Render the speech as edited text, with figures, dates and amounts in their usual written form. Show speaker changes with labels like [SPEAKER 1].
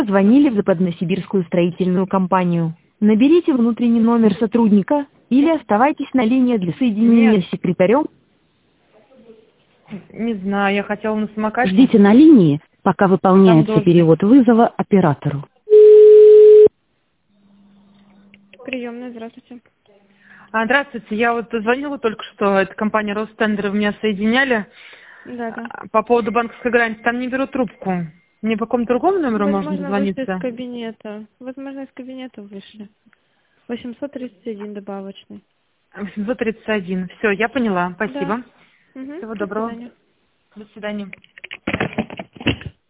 [SPEAKER 1] Звонили в Западносибирскую строительную компанию. Наберите внутренний номер сотрудника или оставайтесь на линии для соединения
[SPEAKER 2] Нет,
[SPEAKER 1] с секретарем.
[SPEAKER 2] не знаю, я хотела на самокате.
[SPEAKER 1] Ждите на линии, пока
[SPEAKER 2] Там
[SPEAKER 1] выполняется
[SPEAKER 2] дождик.
[SPEAKER 1] перевод вызова оператору.
[SPEAKER 3] Приемная, здравствуйте.
[SPEAKER 2] Здравствуйте, я вот звонила только что, это компания Ростендер, вы меня соединяли
[SPEAKER 3] Да.
[SPEAKER 2] по поводу банковской гарантии. Там не берут трубку. Мне по какому-то другому номеру можно
[SPEAKER 3] Возможно, вышли из
[SPEAKER 2] дозвониться?
[SPEAKER 3] кабинета. Возможно, из кабинета вышли. 831 добавочный.
[SPEAKER 2] 831. Все, я поняла.
[SPEAKER 3] Да.
[SPEAKER 2] Спасибо.
[SPEAKER 3] Угу.
[SPEAKER 2] Всего
[SPEAKER 3] До
[SPEAKER 2] доброго.
[SPEAKER 3] свидания.
[SPEAKER 2] До свидания.